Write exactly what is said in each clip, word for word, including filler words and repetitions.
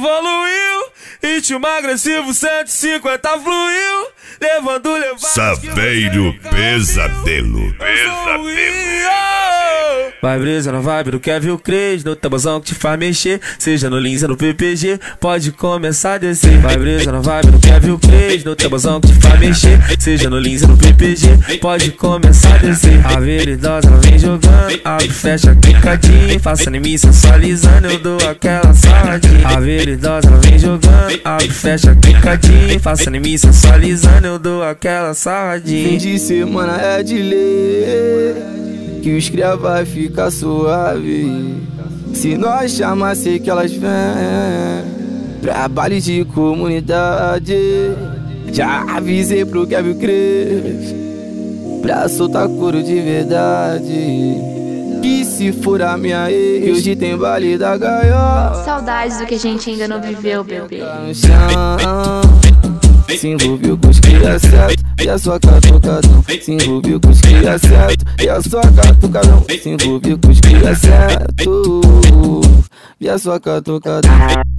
Evoluiu, ritmo agressivo, cento e cinquenta fluiu, levando levado. Saveiro Pesadelo. Pesadelo. Vai brisa na vibe do Kevin Cres, no tabuzão que te faz mexer, seja no Lins ou no P P G, pode começar a descer. Vai brisa na vibe do Kevin Cres, no tabuzão que te faz mexer, seja no Lins ou no P P G, pode começar a descer. A veridosa ela vem jogando, abre, fecha, clicadinho, faça em mim sensualizando, eu dou aquela sarradinha. A veridosa ela vem jogando, abre, fecha, clicadinho, faça em mim sensualizando, eu dou aquela sarradinha. Fim de semana é de lei, que os cria vai ficar suave. Se nós chamar, sei que elas vêm pra baile de comunidade. Já avisei pro Kevin Cres pra soltar couro de verdade. Que se for a minha ex, hoje tem baile da gaiola. Saudades do que a gente ainda não viveu, bebê. Se envolveu com os cria certo e a sua catucadão. Se envolveu com os cria certo e a sua catucadão. Se envolveu com os cria certo e a sua catucadão.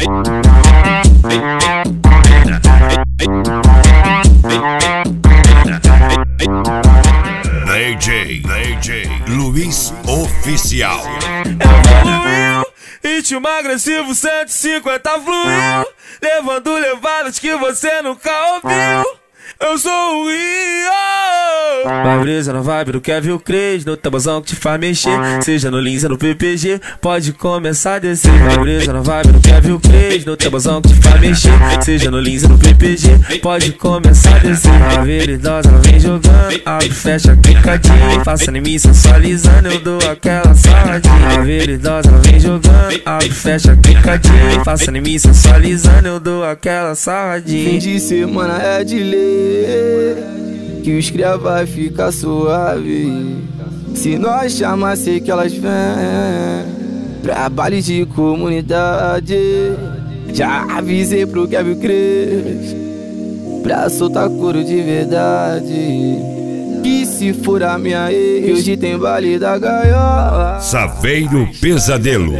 D J, D J Luiz Oficial. Evoluiu, ritmo agressivo, cento e cinquenta fluiu, levando levadas que você nunca ouviu. Eu sou o Rio. Vai brisa na vibe do Kevin Cres, no tabuzão que te faz mexer, seja no Lins ou no P P G, pode começar a descer. Vai brisa na vibe do Kevin Cres, no tabuzão que te faz mexer, seja no Lins ou no P P G, pode começar a descer. A veridosa ela vem jogando, abre, fecha, clicadinho, faça em mim sensualizando, eu dou aquela sarradinha. A veridosa ela vem jogando, abre, fecha, clicadinho, faça em mim sensualizando, eu dou aquela sarradinha. Fim de semana é de lei, que os cria vai ficar suave. Se nós chamar, sei que elas vêm pra baile de comunidade. Já avisei pro Kevin Cres pra soltar couro de verdade. Que se for a minha ex, hoje tem baile da gaiola. Saveiro Pesadelo.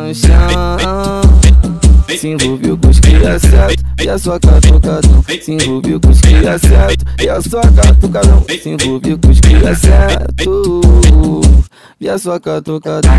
Se envolveu com os cria certo e a sua catucadão. Se envolveu com os cria certo e a sua catucadão. Se envolveu com os cria certo e a sua catucadão.